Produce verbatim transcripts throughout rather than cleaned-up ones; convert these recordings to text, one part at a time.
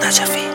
نجفی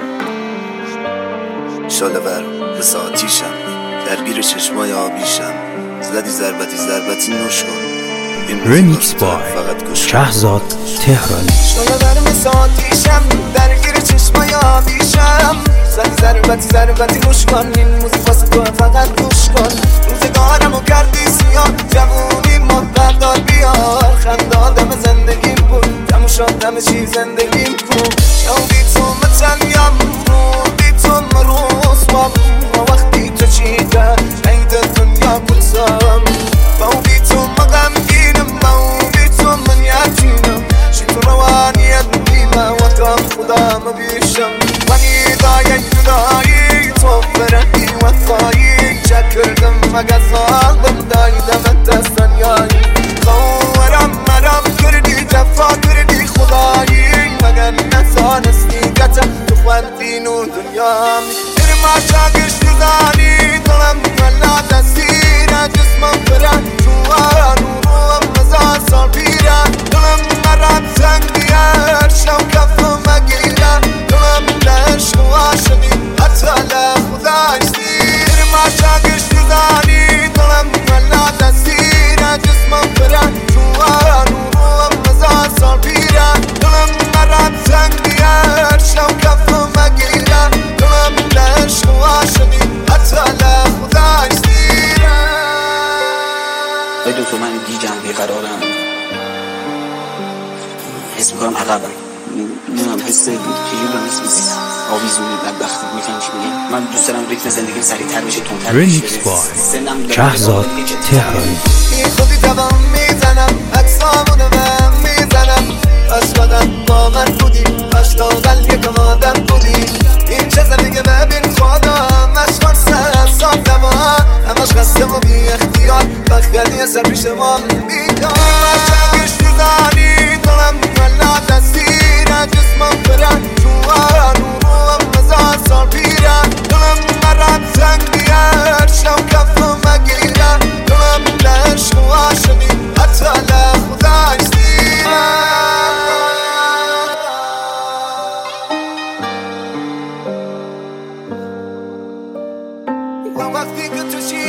شاله ور مثل آتیشم، درگیر چشمای آبیشم، زدی ضربتی ضربتی نوش کن. رمیکس بای شهزاد تهرانی. شاله ور مثل آتیشم، درگیر چشمای آبیشم، زدی ضربتی ضربتی نوش کن. این موزیک واسه تو فقط گوش کن. روزگارمو کردی سیاه، جوونی ما بردار بیار. خنده آدم زندگیم بود، تموم شد همه چی زندگیم کن. شاودی تو متنیم رودی تو مروز بام، ما وقتی تو چیده عید دنیا بودم. باودی تو مغمگینم، باودی تو من یتیمم. شی تو روانیت بیمه و کام خدا مبیشم. منی دایی دایی تو فرقی وفایی، چک کردم مگه ظالم دایدم دستانیایی. خورم مرم کردی جفا کردی خدایی، مگر نزانستی گتم تو خوندین و دنیام. در مشاگش دزانی دلم ولا دستیره، جسمم برن تو آن و روم مزار سال پیره. دلم مرم زنگ بیار شو کفم مگیره، دلم لشق و عاشقی حتی لخدای سیر. در مشاگش دزانی دلم ولا دستیره، جسمم برن تو آن و روم مزار سال پیره. دلم مرم زنگ بیار شو کفم مگیره، دلم لشق و عاشقی حتی لخدای سیر. ای دکتر من گیجم بیقرارم، حس میکنم عقبم، نمیدونم حس چجوری دارم، حس آویزونی بدبختی میفهم چی میگم. من دوست دارم ریتم زندگیم سریعتر بشه، تندتر بشه. رمیکس بای شهزاد تهرانی. بی خودی دوام میزنم، عکسامونو بهم میزنم. عشقادم با من بودی، عشقادم یکم آدم بودی. این چه زندگی ببین خودم، عشقان سر سال دوام. همش خسته و بی اختیار، وقت کردی سر پیش ما بیدار. مشاگش دیزانی دلم ولا دستیره، جسمم برن تو آن و روم مزار سال پیره. دلم مرم زنگ بیار شو کفم مگیره، دلم لشق و عاشقی حتی لخدای سیره. وقتی که تو